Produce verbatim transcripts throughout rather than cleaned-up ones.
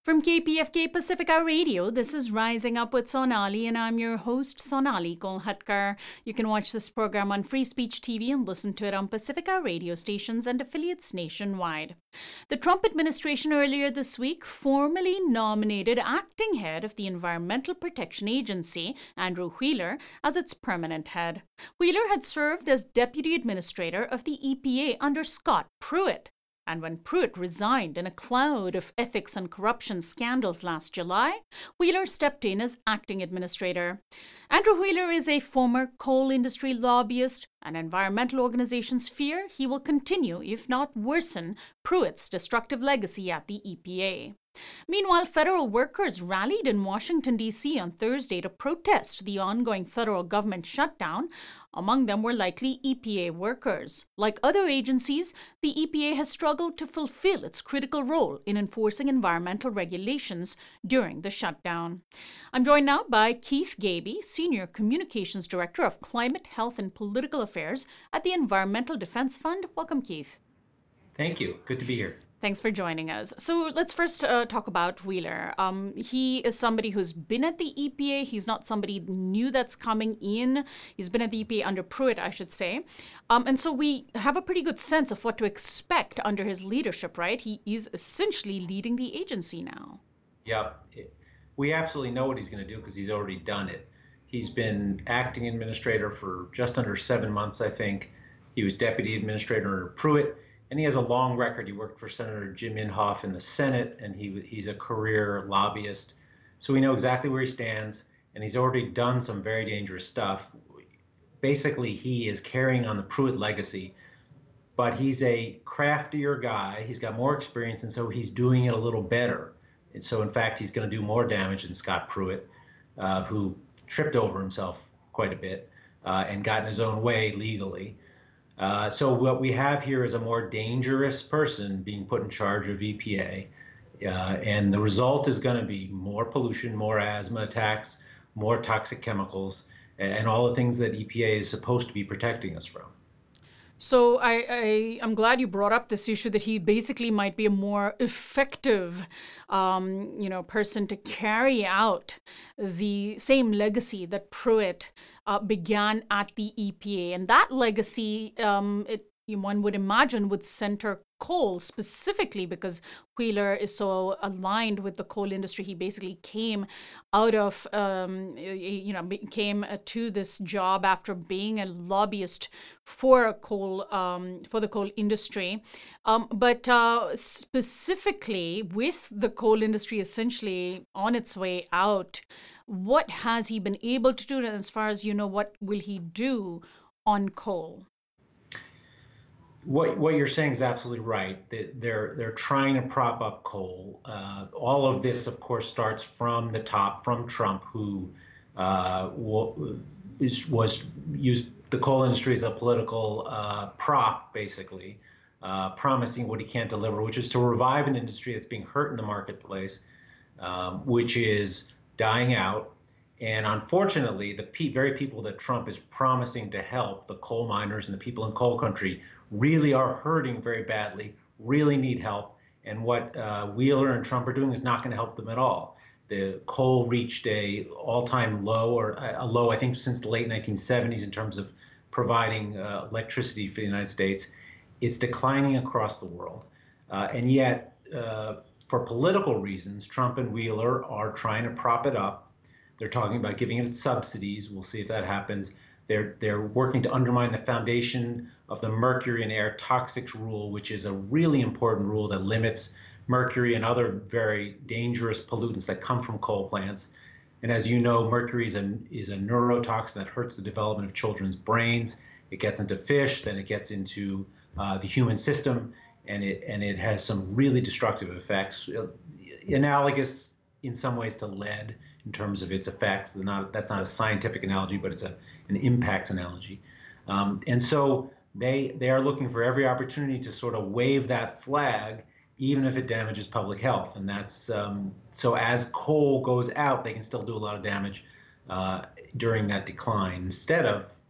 From K P F K Pacifica Radio, this is Rising Up with Sonali, and I'm your host, Sonali Kolhatkar. You can watch this program on Free Speech T V and listen to it on Pacifica radio stations and affiliates nationwide. The Trump administration earlier this week formally nominated acting head of the Environmental Protection Agency, Andrew Wheeler, as its permanent head. Wheeler had served as deputy administrator of the E P A under Scott Pruitt. And when Pruitt resigned in a cloud of ethics and corruption scandals last July, Wheeler stepped in as acting administrator. Andrew Wheeler is a former coal industry lobbyist, and environmental organizations fear he will continue, if not worsen, Pruitt's destructive legacy at the E P A. Meanwhile, federal workers rallied in Washington, D C on Thursday to protest the ongoing federal government shutdown. Among them were likely E P A workers. Like other agencies, the E P A has struggled to fulfill its critical role in enforcing environmental regulations during the shutdown. I'm joined now by Keith Gaby, Senior Communications Director of Climate, Health, and Political Affairs at the Environmental Defense Fund. Welcome, Keith. Thank you. Good to be here. Thanks for joining us. So let's first uh, talk about Wheeler. Um, he is somebody who's been at the E P A. He's not somebody new that's coming in. He's been at the E P A under Pruitt, I should say. Um, and so we have a pretty good sense of what to expect under his leadership, right? He is essentially leading the agency now. Yeah, we absolutely know what he's going to do because he's already done it. He's been acting administrator for just under seven months, I think. He was deputy administrator under Pruitt. And he has a long record. He worked for Senator Jim Inhofe in the Senate, and he he's a career lobbyist. So we know exactly where he stands, and he's already done some very dangerous stuff. Basically, he is carrying on the Pruitt legacy, but he's a craftier guy. He's got more experience, and so he's doing it a little better. And so, in fact, he's going to do more damage than Scott Pruitt, uh, who tripped over himself quite a bit uh, and got in his own way legally. Uh, so what we have here is a more dangerous person being put in charge of E P A, uh, and the result is going to be more pollution, more asthma attacks, more toxic chemicals, and all the things that E P A is supposed to be protecting us from. So I, I, I'm glad you brought up this issue that he basically might be a more effective, um, you know, person to carry out the same legacy that Pruitt uh, began at the E P A. And that legacy, um, it, one would imagine, would center coal specifically because Wheeler is so aligned with the coal industry. He basically came out of, um, you know, came to this job after being a lobbyist for a coal, um, for the coal industry. Um, but uh, specifically with the coal industry essentially on its way out, what has he been able to do? And as far as you know, what will he do on coal? What what you're saying is absolutely right. They're they're trying to prop up coal. Uh, all of this, of course, starts from the top, from Trump, who uh, was, was used the coal industry as a political uh, prop, basically, uh, promising what he can't deliver, which is to revive an industry that's being hurt in the marketplace, um, which is dying out. And unfortunately, the pe- very people that Trump is promising to help, the coal miners and the people in coal country, really are hurting very badly, really need help. And what uh, Wheeler and Trump are doing is not going to help them at all. The coal reached a all-time low, or a low, I think, since the late nineteen seventies in terms of providing uh, electricity for the United States. It's declining across the world. Uh, and yet, uh, for political reasons, Trump and Wheeler are trying to prop it up. They're talking about giving it subsidies. We'll see if that happens. They're they're working to undermine the foundation of the mercury and air toxics rule, which is a really important rule that limits mercury and other very dangerous pollutants that come from coal plants. And as you know, mercury is a, is a neurotoxin that hurts the development of children's brains. It gets into fish, then it gets into uh, the human system, and it and it has some really destructive effects, analogous in some ways to lead in terms of its effects. Not, that's not a scientific analogy, but it's a, an impacts analogy. Um, and so they they are looking for every opportunity to sort of wave that flag, even if it damages public health. And that's um, so as coal goes out, they can still do a lot of damage uh, during that decline, instead of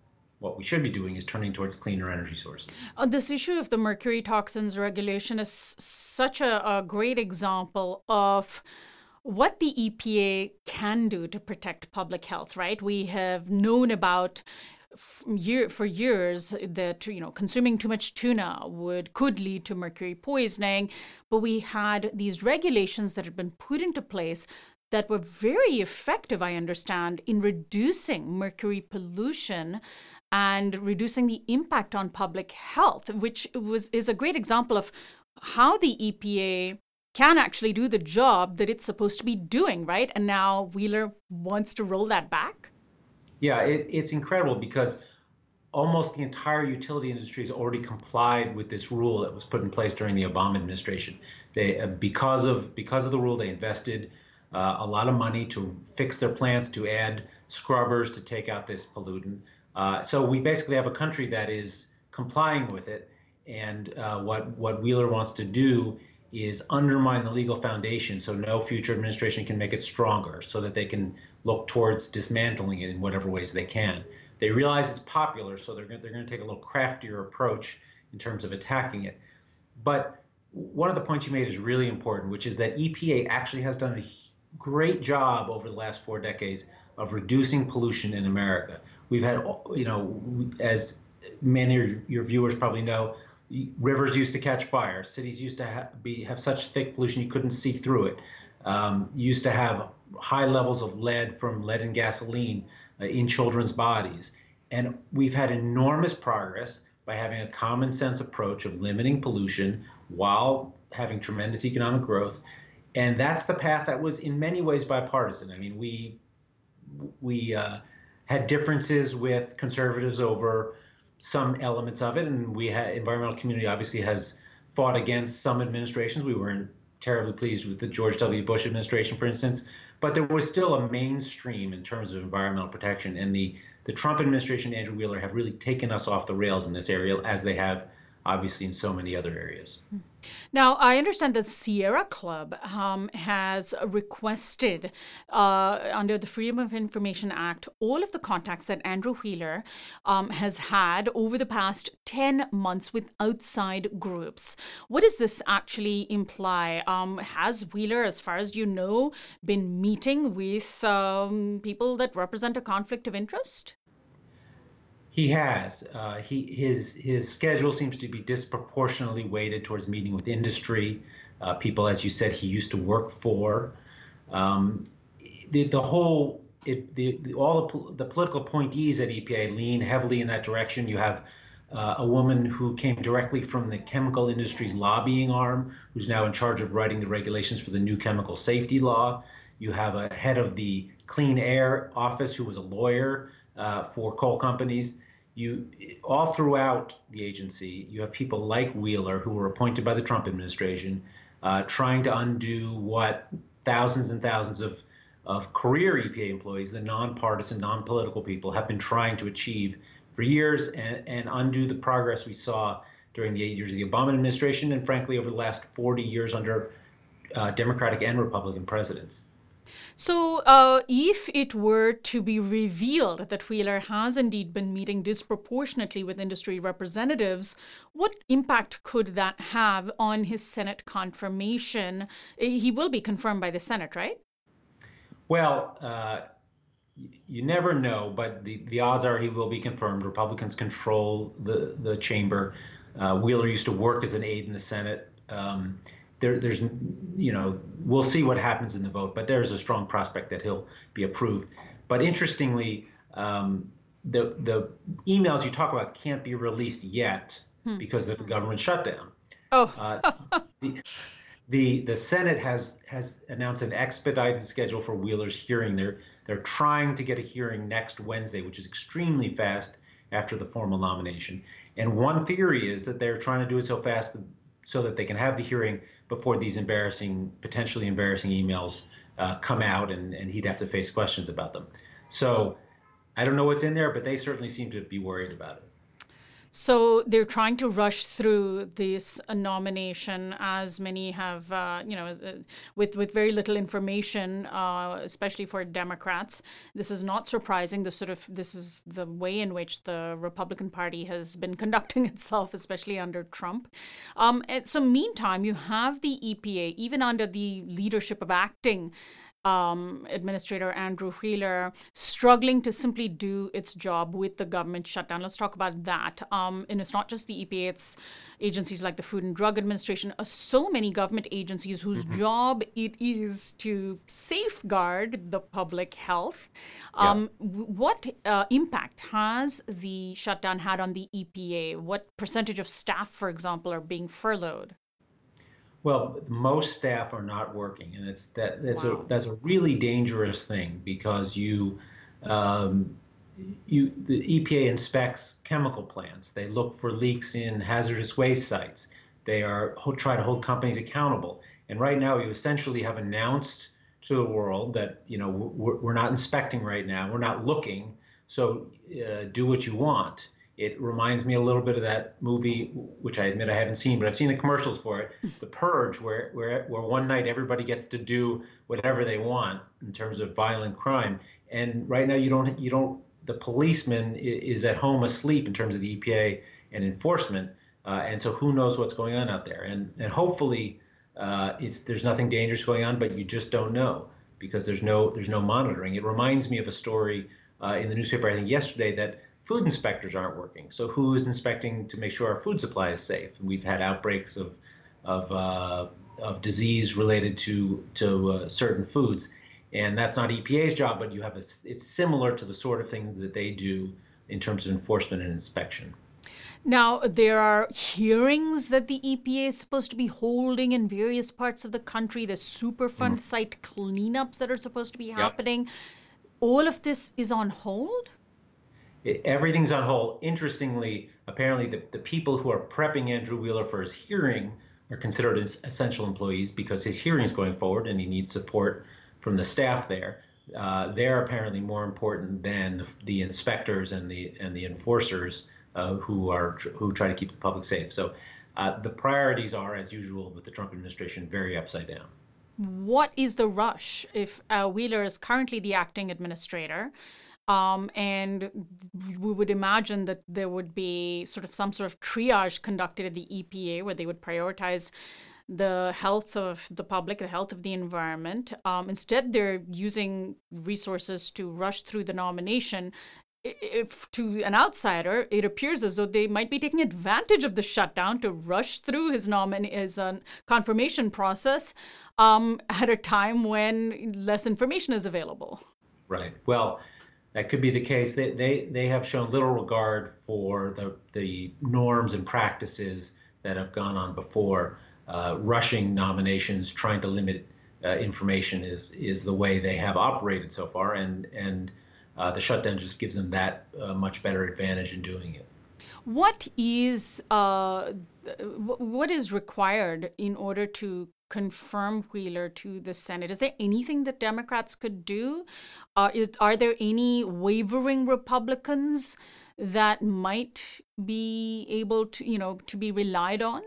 what we should be doing is turning towards cleaner energy sources. Uh, this issue of the mercury toxins regulation is such a, a great example of what the E P A can do to protect public health, right? We have known about year for years that you know consuming too much tuna would could lead to mercury poisoning, but we had these regulations that had been put into place that were very effective, I understand, in reducing mercury pollution and reducing the impact on public health, which was is a great example of how the E P A can actually do the job that it's supposed to be doing, right? And now Wheeler wants to roll that back. Yeah, it, it's incredible because almost the entire utility industry has already complied with this rule that was put in place during the Obama administration. They, uh, because of because of the rule, they invested uh, a lot of money to fix their plants, to add scrubbers to take out this pollutant. Uh, so we basically have a country that is complying with it. And uh, what what Wheeler wants to do is undermine the legal foundation so no future administration can make it stronger, so that they can look towards dismantling it in whatever ways they can. They realize it's popular, so they're, they're going to take a little craftier approach in terms of attacking it. But one of the points you made is really important, which is that E P A actually has done a great job over the last four decades of reducing pollution in America. We've had, you know, as many of your viewers probably know, rivers used to catch fire. Cities used to ha- be have such thick pollution you couldn't see through it. Um, used to have high levels of lead from lead and gasoline uh, in children's bodies. And we've had enormous progress by having a common sense approach of limiting pollution while having tremendous economic growth. And that's the path that was in many ways bipartisan. I mean, we we uh, had differences with conservatives over some elements of it, and we had environmental community obviously has fought against some administrations. We weren't terribly pleased with the George W. Bush administration, for instance, but there was still a mainstream in terms of environmental protection, and the the Trump administration and Andrew Wheeler have really taken us off the rails in this area, as they have obviously in so many other areas. Now, I understand that Sierra Club um, has requested, uh, under the Freedom of Information Act, all of the contacts that Andrew Wheeler um, has had over the past ten months with outside groups. What does this actually imply? Um, has Wheeler, as far as you know, been meeting with um, people that represent a conflict of interest? He has. Uh, he his his schedule seems to be disproportionately weighted towards meeting with industry, uh, people, as you said, he used to work for. Um, the the whole it, the, the all the, the political appointees at E P A lean heavily in that direction. You have uh, a woman who came directly from the chemical industry's lobbying arm, who's now in charge of writing the regulations for the new chemical safety law. You have a head of the Clean Air Office who was a lawyer uh, for coal companies. You all throughout the agency, you have people like Wheeler who were appointed by the Trump administration, uh, trying to undo what thousands and thousands of of career E P A employees, the nonpartisan, non-political people, have been trying to achieve for years, and, and undo the progress we saw during the eight years of the Obama administration, and frankly over the last forty years under uh, Democratic and Republican presidents. So, uh, if it were to be revealed that Wheeler has indeed been meeting disproportionately with industry representatives, what impact could that have on his Senate confirmation? He will be confirmed by the Senate, right? Well, uh, you never know, but the, the odds are he will be confirmed. Republicans control the, the chamber. Uh, Wheeler used to work as an aide in the Senate. Um, There, there's, you know, we'll see what happens in the vote, but there's a strong prospect that he'll be approved. But interestingly, um, the the emails you talk about can't be released yet Hmm. because of the government shutdown. Oh, Uh, the, the the Senate has has announced an expedited schedule for Wheeler's hearing. They're they're trying to get a hearing next Wednesday, which is extremely fast after the formal nomination. And one theory is that they're trying to do it so fast so that they can have the hearing before these embarrassing, potentially embarrassing emails uh, come out, and, and he'd have to face questions about them. So I don't know what's in there, but they certainly seem to be worried about it. So they're trying to rush through this uh, nomination, as many have, uh, you know, uh, with with very little information, uh, especially for Democrats. This is not surprising. The sort of this is the way in which the Republican Party has been conducting itself, especially under Trump. Um, and so, meantime, you have the E P A, even under the leadership of acting um, Administrator Andrew Wheeler, struggling to simply do its job with the government shutdown. Let's talk about that. Um, and it's not just the E P A, it's agencies like the Food and Drug Administration, uh, so many government agencies whose mm-hmm. job it is to safeguard the public health. Um, yeah. What uh, impact has the shutdown had on the E P A? What percentage of staff, for example, are being furloughed? Well, most staff are not working, and it's that that's wow. a that's a really dangerous thing because you um, you the E P A inspects chemical plants. They look for leaks in hazardous waste sites. They are try to hold companies accountable. And right now, you essentially have announced to the world that you know we're, we're not inspecting right now. We're not looking. So uh, do what you want. It reminds me a little bit of that movie, which I admit I haven't seen, but I've seen the commercials for it, The Purge, where where where one night everybody gets to do whatever they want in terms of violent crime. And right now you don't you don't the policeman is at home asleep in terms of the E P A and enforcement, uh, and so who knows what's going on out there? And and hopefully uh, it's there's nothing dangerous going on, but you just don't know because there's no there's no monitoring. It reminds me of a story uh, in the newspaper I think yesterday that food inspectors aren't working. So who is inspecting to make sure our food supply is safe? And we've had outbreaks of of uh, of disease related to to uh, certain foods, and that's not E P A's job. But you have a, it's similar to the sort of thing that they do in terms of enforcement and inspection. Now, there are hearings that the E P A is supposed to be holding in various parts of the country. There's Superfund mm. site cleanups that are supposed to be happening. Yep. All of this is on hold? It, everything's on hold. Interestingly, apparently the, the people who are prepping Andrew Wheeler for his hearing are considered as essential employees because his hearing is going forward and he needs support from the staff there. Uh, they're apparently more important than the, the inspectors and the and the enforcers uh, who are who try to keep the public safe. So uh, the priorities are, as usual with the Trump administration, very upside down. What is the rush if uh, Wheeler is currently the acting administrator? Um, and we would imagine that there would be sort of some sort of triage conducted at the E P A where they would prioritize the health of the public, the health of the environment. Um, instead, they're using resources to rush through the nomination. If to an outsider, it appears as though they might be taking advantage of the shutdown to rush through his nomin his uh, confirmation process um, at a time when less information is available. Right. Well, that could be the case. They, they they have shown little regard for the the norms and practices that have gone on before. Uh, rushing nominations, trying to limit uh, information is is the way they have operated so far, and and uh, the shutdown just gives them that uh, much better advantage in doing it. What is uh, what is required in order to confirm Wheeler to the Senate? Is there anything that Democrats could do? Uh, is, are there any wavering Republicans that might be able to, you know, to be relied on?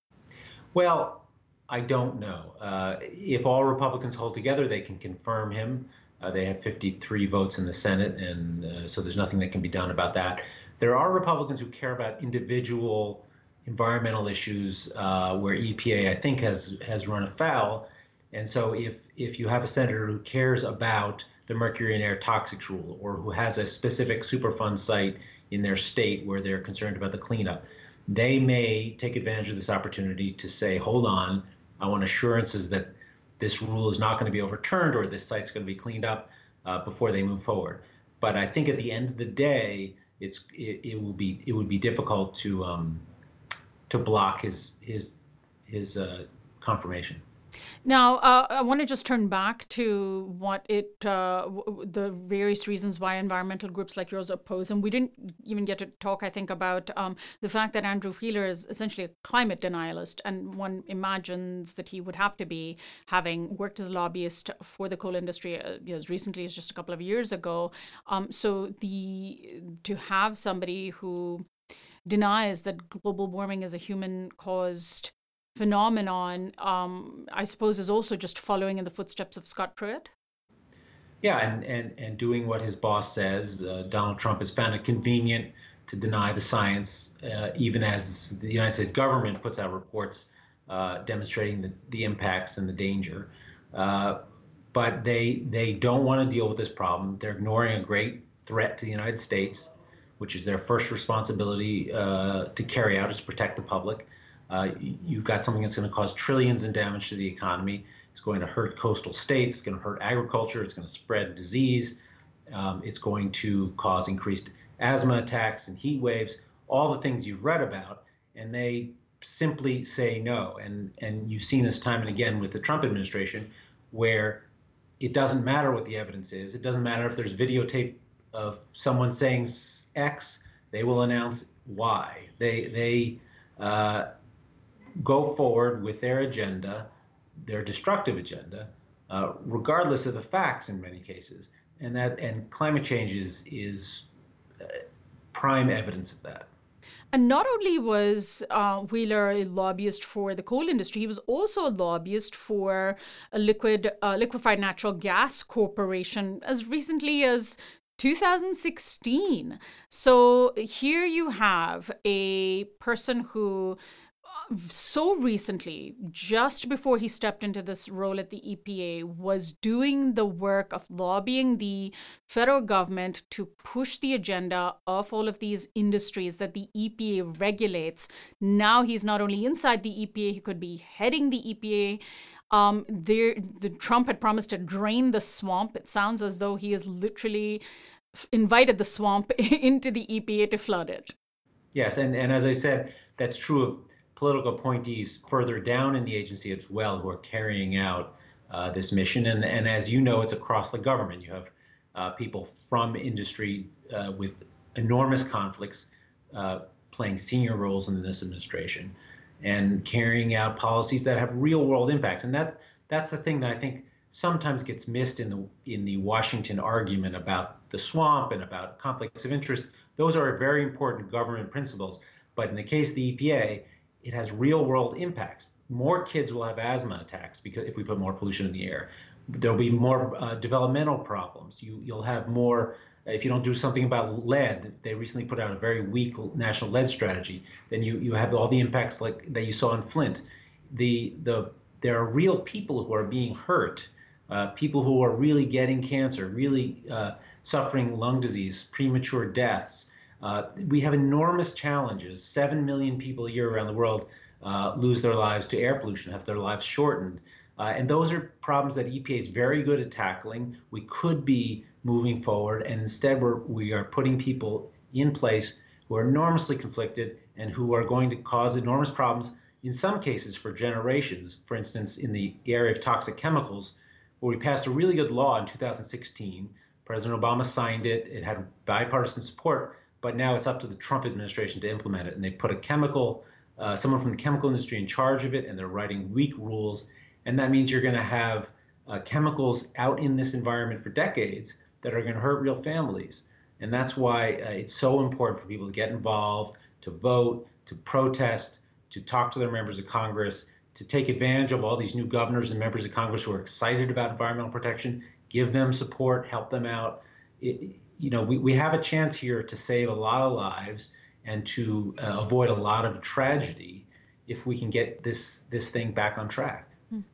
Well, I don't know. Uh, if all Republicans hold together, they can confirm him. Uh, they have fifty-three votes in the Senate, and uh, so there's nothing that can be done about that. There are Republicans who care about individual environmental issues uh, where E P A, I think, has has run afoul. And so if if you have a senator who cares about the mercury in air toxics rule, or who has a specific Superfund site in their state where they're concerned about the cleanup, they may take advantage of this opportunity to say, hold on, I want assurances that this rule is not going to be overturned or this site's going to be cleaned up uh, before they move forward. But I think at the end of the day, it's it, it will be it would be difficult to um, to block his his his uh, confirmation. Now, uh, I want to just turn back to what it, uh, w- the various reasons why environmental groups like yours oppose. And we didn't even get to talk, I think, about um, the fact that Andrew Wheeler is essentially a climate denialist. And one imagines that he would have to be, having worked as a lobbyist for the coal industry uh, as recently as just a couple of years ago. Um, so the to have somebody who denies that global warming is a human-caused phenomenon, um, I suppose is also just following in the footsteps of Scott Pruitt? Yeah, and, and, and doing what his boss says. Uh, Donald Trump has found it convenient to deny the science, uh, even as the United States government puts out reports uh, demonstrating the, the impacts and the danger. Uh, but they they don't want to deal with this problem. They're ignoring a great threat to the United States, which is their first responsibility uh, to carry out, is to protect the public. Uh, you've got something that's going to cause trillions in damage to the economy. It's going to hurt coastal states. It's going to hurt agriculture. It's going to spread disease. Um, it's going to cause increased asthma attacks and heat waves, all the things you've read about. And they simply say no. And, and you've seen this time and again with the Trump administration, where it doesn't matter what the evidence is. It doesn't matter if there's videotape of someone saying X, they will announce Y. They, they uh, go forward with their agenda, their destructive agenda, uh, regardless of the facts in many cases. And that and climate change is, is uh, prime evidence of that. And not only was uh, Wheeler a lobbyist for the coal industry, he was also a lobbyist for a liquid, uh, liquefied natural gas corporation as recently as two thousand sixteen. So here you have a person who so recently, just before he stepped into this role at the E P A, was doing the work of lobbying the federal government to push the agenda of all of these industries that the E P A regulates. Now he's not only inside the E P A, he could be heading the E P A. Um, there, the Trump had promised to drain the swamp. It sounds as though he has literally invited the swamp into the E P A to flood it. Yes, and, and as I said, that's true of political appointees further down in the agency as well who are carrying out uh, this mission. And, and as you know, it's across the government. You have uh, people from industry uh, with enormous conflicts uh, playing senior roles in this administration and carrying out policies that have real world impacts. And that that's the thing that I think sometimes gets missed in the in the Washington argument about the swamp and about conflicts of interest. Those are very important government principles. But in the case of the E P A, it has real world impacts. More kids will have asthma attacks because if we put more pollution in the air. There'll be more uh, developmental problems. You, you'll have more, if you don't do something about lead. They recently put out a very weak national lead strategy. Then you, you have all the impacts like that you saw in Flint. The, the, there are real people who are being hurt, uh, people who are really getting cancer, really uh, suffering lung disease, premature deaths. Uh, we have enormous challenges. Seven million people a year around the world uh, lose their lives to air pollution, have their lives shortened. Uh, and those are problems that E P A is very good at tackling. We could be moving forward, and instead we're, we are putting people in place who are enormously conflicted and who are going to cause enormous problems, in some cases for generations. For instance, in the area of toxic chemicals, where we passed a really good law in two thousand sixteen. President Obama signed it. It had bipartisan support. But now it's up to the Trump administration to implement it. And they put a chemical, uh, someone from the chemical industry in charge of it, and they're writing weak rules. And that means you're going to have uh, chemicals out in this environment for decades that are going to hurt real families. And that's why uh, it's so important for people to get involved, to vote, to protest, to talk to their members of Congress, to take advantage of all these new governors and members of Congress who are excited about environmental protection, give them support, help them out. It, You know, we, we have a chance here to save a lot of lives and to uh, avoid a lot of tragedy if we can get this this thing back on track.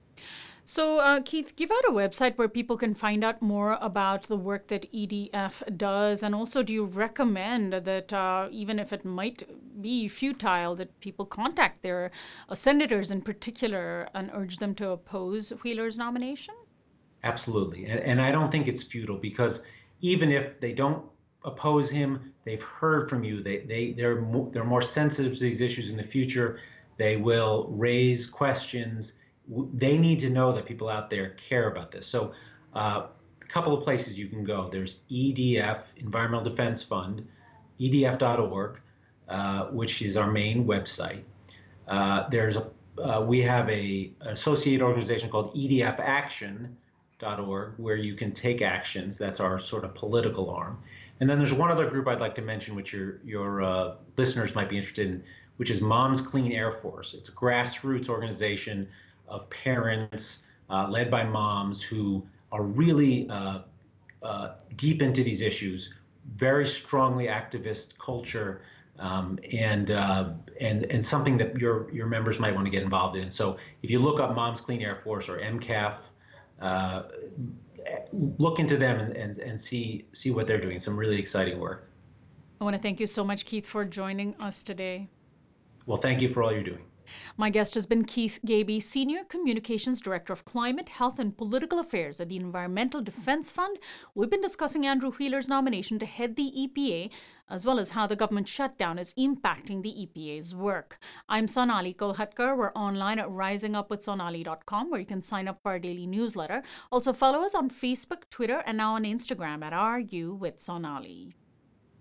So, uh, Keith, give out a website where people can find out more about the work that E D F does. And also, do you recommend that uh, even if it might be futile, that people contact their uh, senators in particular and urge them to oppose Wheeler's nomination? Absolutely. And, and I don't think it's futile because even if they don't oppose him, they've heard from you. They, they, they're, more, they're more sensitive to these issues in the future. They will raise questions. They need to know that people out there care about this. So uh, a couple of places you can go. There's E D F, Environmental Defense Fund, E D F dot org, uh, which is our main website. Uh, there's a, uh, we have a an associated organization called E D F Action dot org, where you can take actions. That's our sort of political arm. And then there's one other group I'd like to mention, which your your uh, listeners might be interested in, which is Moms Clean Air Force. It's a grassroots organization of parents uh, led by moms who are really uh, uh, deep into these issues, very strongly activist culture, um, and uh, and and something that your your members might want to get involved in. So if you look up Moms Clean Air Force or M C A F, uh, look into them and, and, and see see what they're doing. Some really exciting work. I want to thank you so much, Keith, for joining us today. Well, thank you for all you're doing. My guest has been Keith Gaby, Senior Communications Director of Climate, Health and Political Affairs at the Environmental Defense Fund. We've been discussing Andrew Wheeler's nomination to head the E P A, as well as how the government shutdown is impacting the E P A's work. I'm Sonali Kolhatkar. We're online at rising up with sonali dot com, where you can sign up for our daily newsletter. Also follow us on Facebook, Twitter, and now on Instagram at R U with Sonali.